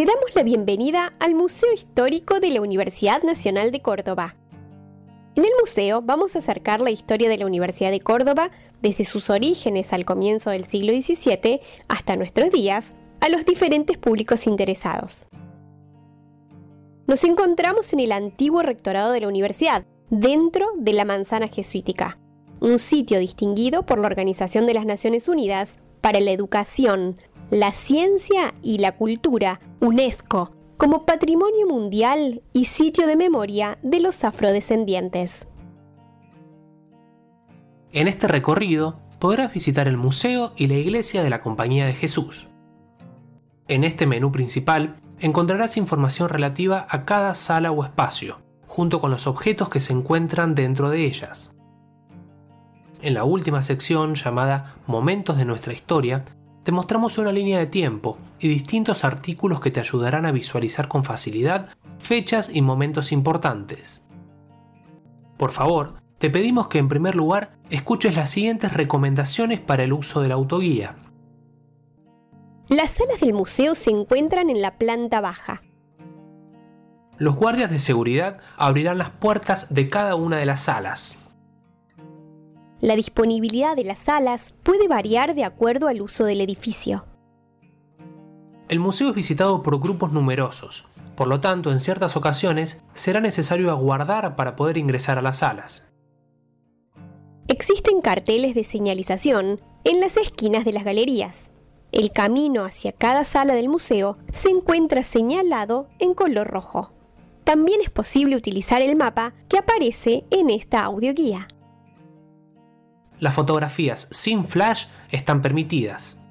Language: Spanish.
Te damos la bienvenida al Museo Histórico de la Universidad Nacional de Córdoba. En el museo vamos a acercar la historia de la Universidad de Córdoba desde sus orígenes al comienzo del siglo XVII hasta nuestros días a los diferentes públicos interesados. Nos encontramos en el antiguo rectorado de la universidad, dentro de la Manzana Jesuítica, un sitio distinguido por la Organización de las Naciones Unidas para la Educación, la Ciencia y la Cultura, UNESCO, como Patrimonio Mundial y sitio de memoria de los afrodescendientes. En este recorrido podrás visitar el museo y la iglesia de la Compañía de Jesús. En este menú principal encontrarás información relativa a cada sala o espacio, junto con los objetos que se encuentran dentro de ellas. En la última sección, llamada Momentos de nuestra historia, te mostramos una línea de tiempo y distintos artículos que te ayudarán a visualizar con facilidad fechas y momentos importantes. Por favor, te pedimos que en primer lugar escuches las siguientes recomendaciones para el uso de la autoguía. Las salas del museo se encuentran en la planta baja. Los guardias de seguridad abrirán las puertas de cada una de las salas. La disponibilidad de las salas puede variar de acuerdo al uso del edificio. El museo es visitado por grupos numerosos, por lo tanto, en ciertas ocasiones será necesario aguardar para poder ingresar a las salas. Existen carteles de señalización en las esquinas de las galerías. El camino hacia cada sala del museo se encuentra señalado en color rojo. También es posible utilizar el mapa que aparece en esta audioguía. Las fotografías sin flash están permitidas.